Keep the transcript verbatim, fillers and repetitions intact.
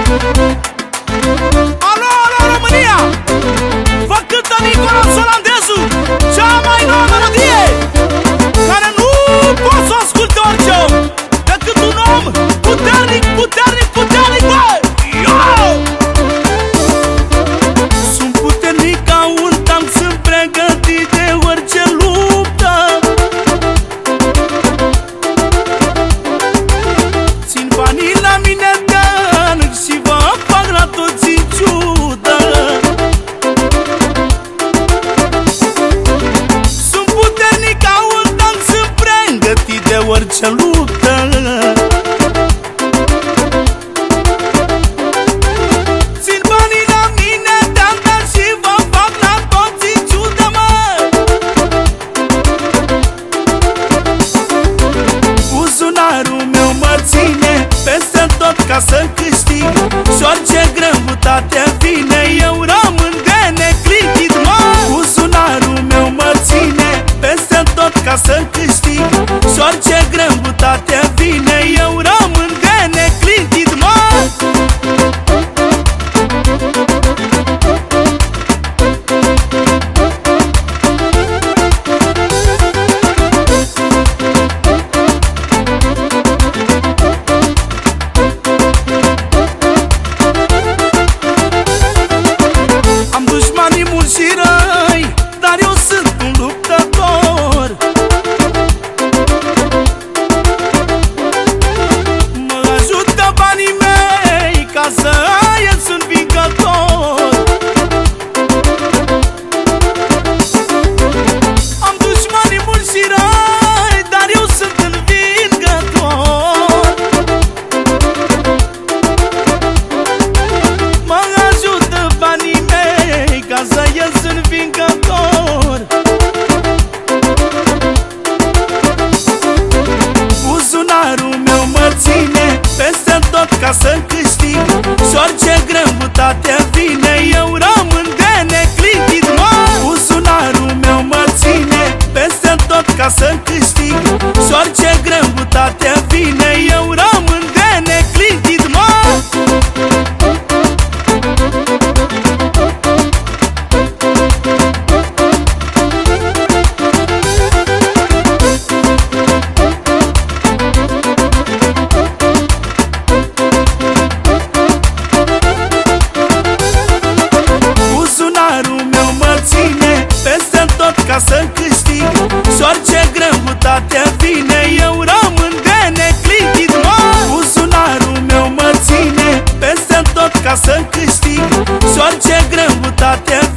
Alo, alo, România! Vă cântă Nicola Solandezu, cea mai nouă melodie, care nu pot să o asculte orice om, decât un om puternic, puternic, puternic, bă! Yo! Sunt puternic ca un tank, sunt pregătit de orice luptă. Țin banii la mine de și vă fac la toți în ciudă. Sunt puternic ca un tank, sunt pregătit de orice luptă. Țin banii la mine de și vă fac la toți în ciudă, mă. Buzunarul meu mă ține peste tot ca să câștig, și orice greutate vine, eu rămân de neclintit, mă. Buzunarul meu mă ține peste tot ca să câștig, și orice greutate vine, eu rămân de neclintit, mă. Am dușmanii mulți și răi, dar eu sunt un luptător. Mă ajută banii mei ca să ies învingător. Am dușmanii mulți și răi, dar eu sunt învingător. Mă ajută banii mei ca să ies învingător. Buzunarul meu mă ține peste tot ca să câștig, și orice greutate vine, eu rămân de neclintit, mă. Buzunarul meu mă ține peste tot ca să câștig, și orice greutate vine, eu rămân de neclintit, mă. Buzunarul meu mă ține peste tot ca să câștig, și orice greutate vine, eu rămân de neclintit, mă. Buzunarul meu mă ține peste tot ca să câștig, și orice greutate